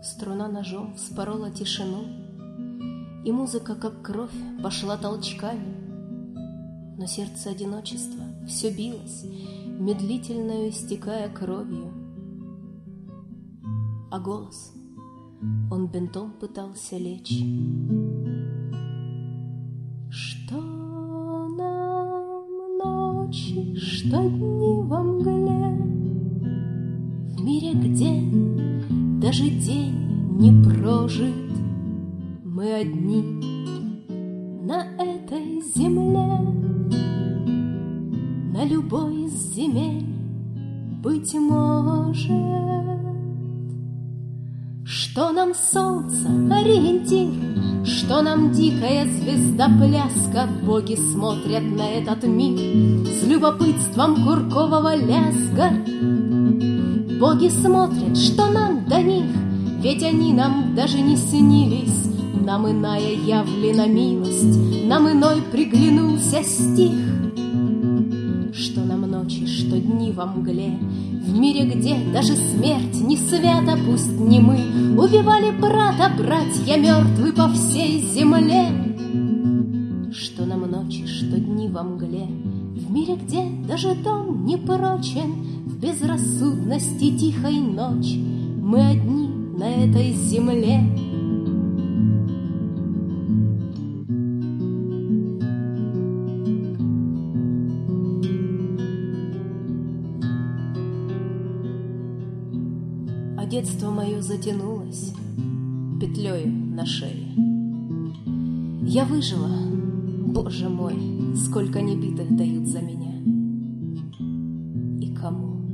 Струна ножом вспорола тишину, и музыка, как кровь, пошла толчками. Но сердце одиночества все билось, медлительно истекая кровью. А голос, он бинтом пытался лечь. Что нам ночи, что дни во мгле, в мире, где даже день не прожит, мы одни на этой земле, на любой из земель, быть может. Что нам солнце, ориентир, что нам дикая звезда пляска, боги смотрят на этот мир с любопытством куркового лязга. Боги смотрят, что нам до них, ведь они нам даже не снились. Нам иная явлена милость, нам иной приглянулся стих. Что нам ночи, что дни во мгле, в мире, где даже смерть не свята, пусть не мы убивали брата, братья мертвы по всей земле. Что нам ночи, что дни во мгле, в мире, где даже дом не прочен, в безрассудности тихой ночи мы одни на этой земле. А детство мое затянулось петлею на шее. Я выжила, Боже мой, сколько небитых дают за меня. И кому?